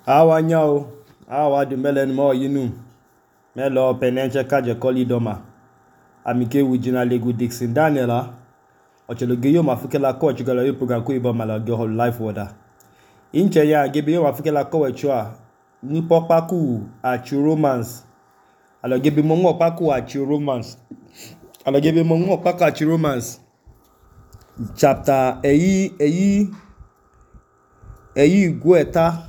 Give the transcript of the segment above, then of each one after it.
Awa nyao, awa du melen mo yinu. Melo penenche kaje koli doma. Amike wijina legu Dixon Daniela. Ochelo geyo mafukela ko chigala yo program ko iba mala go life water. Inche ya gebe yo mafukela ko wechwa. Ni popaku achu romance. Alo gebe mongo paku achu romance. Alo gebe mongo paku achu romance. Chapter eyi gueta.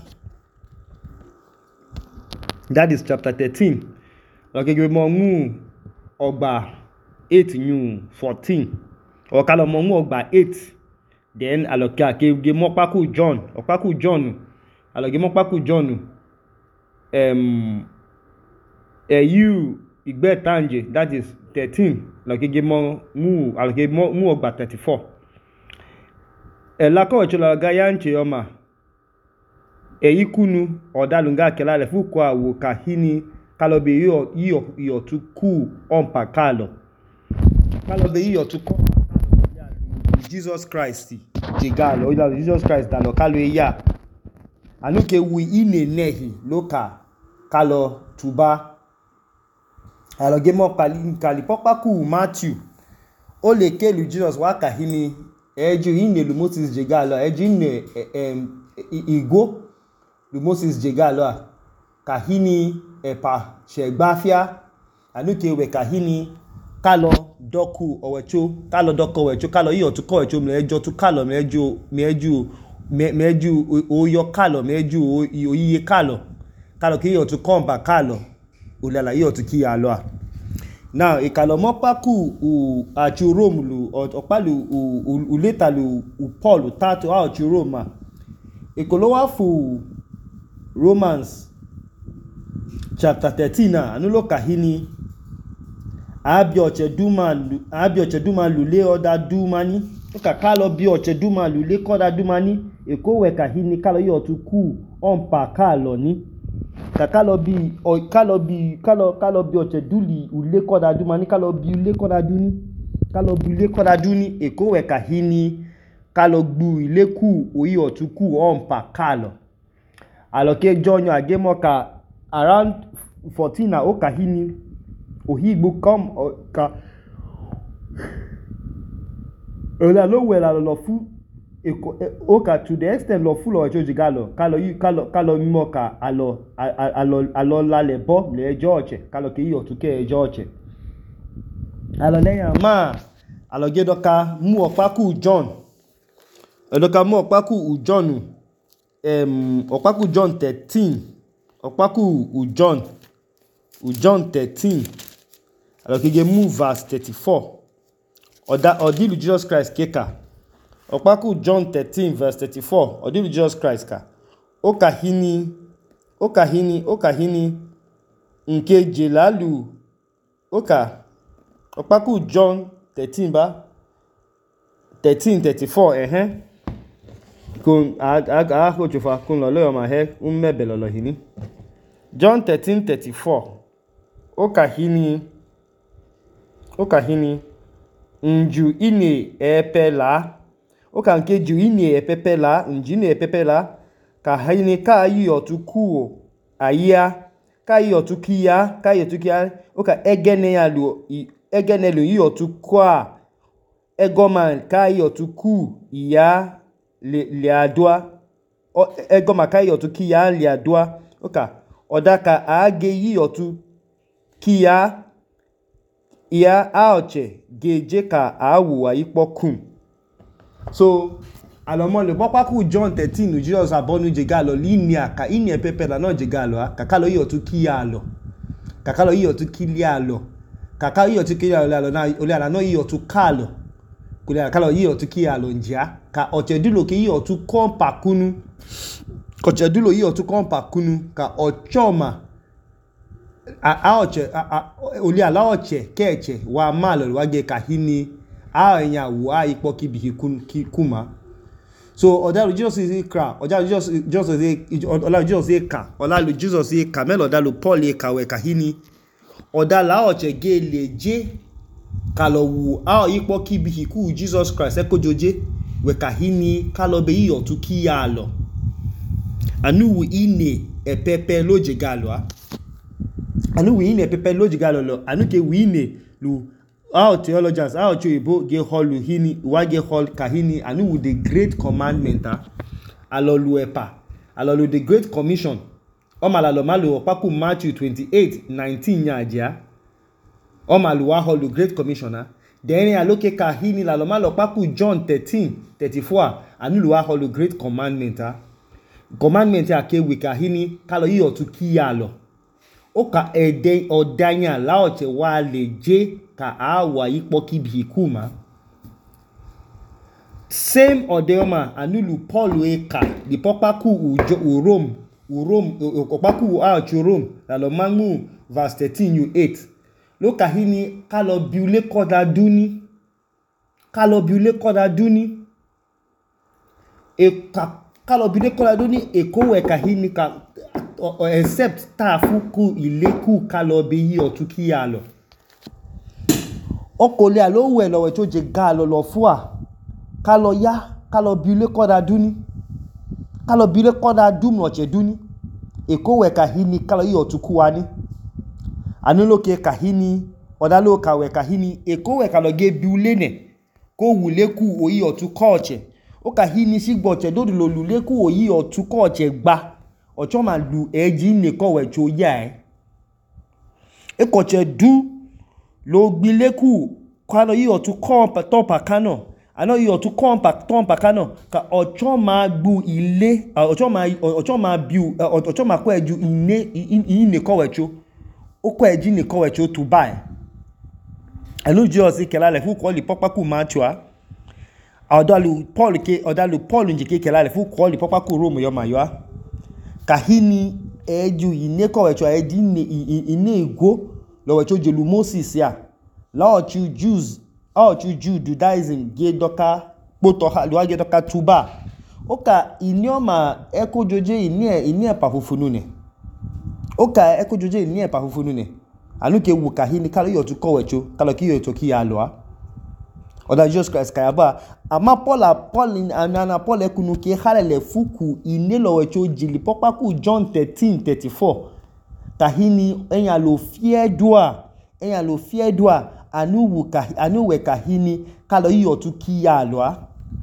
That is chapter 13. Okay, give mongu ogba 8 new 14. Or kalo mongu ogba 8. Then aloka give mo paku John. Opaku John. Alo give mo paku John. You igbe tanje. That is 13. Like give mo mu alo give mu ogba 34. Elako chola gayanche yoma. Eyikunu odalunga kelale fukwa wo kahini kalobe yo tuku ompa kalo kalobe yo tuku Jesus Christ jigalo ila Jesus Christ dalo kalo ya anuke wi ine nehi loka kalo tuba alo gemo kali popaku Matthew o le kelu Jesus wa kahini eju ine lu Moses jigalo eju ine igo lu Moses jegalo kahini epa shegbafia anuke we kahini kalo doku owecho kalo iyo tu ko wecho mlejo tu kalo meju oyo kalo meju oyiye kalo ki iyo tu kompa kalo ulala iyo tu ki alo now ikalo mopaku u achu Rome opalu u letalu u Paul tatu achu Roma ikolowa fu Romans chapter 13 anulo kahini abioche duma lule oda dumani oka kalo bioche duma lule koda dumani ekowe kahini kalo yo tuku ompa kalo ni kalo bioche duli ule koda dumani kalo bi ule koda duni ekowe kahini kalo gbu ileku oyi otuku ompa kalo aloke jonyo agemoka around 14 na okahini ohigbo come ka ola lo wela lo fu oka to the extent lo fu lo jojigalo kalo mimoka alo lale bo le George kalo ke yo tuke George alo leya ma alo gedoka mu opaku John edoka mu opaku John Opaku John 13. Opaku John 13. Alors qu'il move verse 34. Odilu Jesus Christ keka. Opaku John 13 verse 34. Odilu Jesus Christ ka. Okahini nke jelalu. Opaku John 13 ba 13:34 kun ako chufa kun lo ma he mebelo lo hini John 13:34 okahini nju ine epela okanke ju ine epepela njine epepela ka hini ka yi otuku aya ka yi otukia oka egene lu yi otukwa egoman ka yi otuku iya le adwa ego makai otu kiya le adwa oka odaka age yi otu kiya ya aoche geje ka awuwa ipokun so alomo le popaku John 13 Jesus abonu jegalo linia ka ini pepe la no jegalo kakalo yi otu kiya lo kakalo yi otu kilia lo kakalo yi otu kilia lo na ole ala no yi otu kalo kule kalo yi otu kiya lo njia ka ochedulo ki yi otu kompa kunu kochedulo yi otu kompa kunu ka ochoma aoche oli ala oche keche wa malo wage kahini anya wa ipo kibi kuma so odalu Jesus is kra odalu Jesus is ka olalu Jesus is kamelo odalu Paul e kawe kahini odala oche geleje kalowu ipo kibi ku Jesus Christ ekojoje we kahini kalobe yi otu ki ya lo anu ine epepe lojigalo anu ine epepe lojigalo lo anu ke ine lu our theologians our choibo ge holu hini wa ge hol kahini anu the great commandment alolu epa alolu the great commission omalalo malo opaku Matthew 28:19 nyaja omalu wa holu great commissioner then aloke kahini lalo malo opaku John 13:34 anu lu wa holu great commandment commandment ake we kahini kalo yi otuki yalo oka ede odanya laoche wa leje ka awa ipo kibikuma same odeoma anulu Paul eka di popaku Rome opaku achu Rome lalo mangu verse 13:8 lo kahini kalo biule koda duni kalo biule koda duni ekowe kahini ka except tafuku ileku kalo beyi otuki yalo okole alowe lowe to je galo lo fua kalo biule koda duni noche duni ekowe kahini kalo yi otuku wani anuloke kahini odalo kawe kahini ekowe kalo ge biule ne ko wuleku oyi otukoche o kahini sigboche dodu lo luleku oyi otukoche gba ocho ma lu eji ne kowe cho ya ekoche du lo gbileku kalo yi otuko topa kano ano yi otuko tompa kano ka ocho ma gbu ile ocho ma ko eju ine kowe cho o ko eji ne kowe cho to buy elu josi kelale fu ko li popaku Matthew odalu Paul njike kelale fu ko li popaku Rome yo mayo kahini eju ine kowe cho eji ine ego lo we cho jelu Moses ya la ochu Judaism ge doka poto ha lo ge doka tuba oka inioma ekojoje ine pafufunu ne oka ekojoje ine pafufunu ne anuke wu kahini kalo yo tu kowe cho kalo ki yo to ki alo oda Jesus Christ kayaba ama Paul ekunu ke halele fuku ine lo we cho jili popaku John 13:34 kahini enya lo fie dua anu we kahini kalo yi otuki alo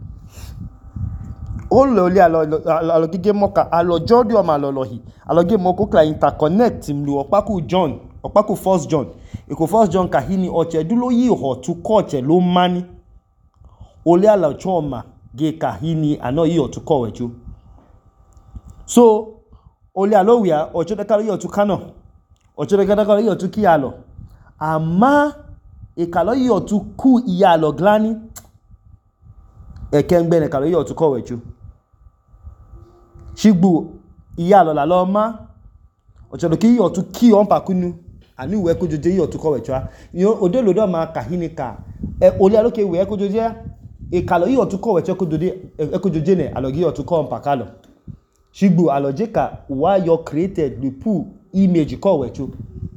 olole alo gige moka alo jodi o malolohi alo ge moko kla interconnect mlu opaku John opaku 1 John iko 1 John kahini oche dulo yi ho tu koche lo mani ole ala choma ge kahini ano yi otu kowechu so ole alo wia oche de kalo yi otu kano oche de kalo yi otu ki alo ama ikalo yi otu ku iyalo glani ekengbe ne kalo yi otu kowechu shigbu iyalo la lo ma oche de ki otu ki onpa kunu anu we kojoje yi otu kowechu yo odelodo ma kahini ka ole aloke we kojoje ikalo yi otu kowechu kojoje ne alogi otu ko onpa kalo shigbu aloje ka why you created the pool image kowechu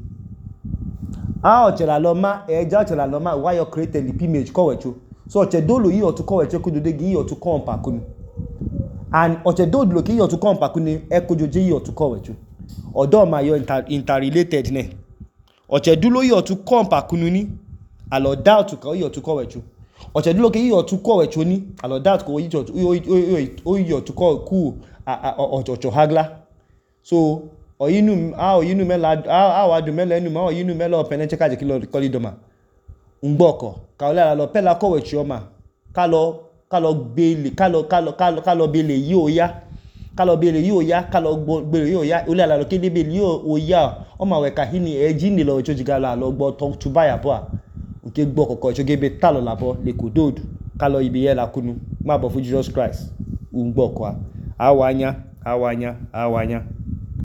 ochela loma ochela loma why you created the image kowechu so oche dolo yi otu kowechu kojoje gi otu ko onpa kunu and oche dolo ki yi otu ko onpa kunu kojoje yi otu kowechu odo ma yo interrelated ne oche dulo yi otu ko onpa kunu ni alo doubt ka yi otu kowechu oche dulo ki yi otu kowechu ni alo doubt ko yi otu ko ku ocho hagla so oyinu mela awadu mela enu ma oyinu mela openeche kaje kilo kolidoma ngboko ka ole ala lo pela kowechu oma kalo bele yi oya kalo gbele yi oya ole ala lo kede bele yi oya o ma we kahini eji ni lo choji gala lo gbo to tubaya bo nke gbo kokko chogebe talo labo le kododu kalo ibiye la kunu ma bo fu Jesus Christ ngboko awanya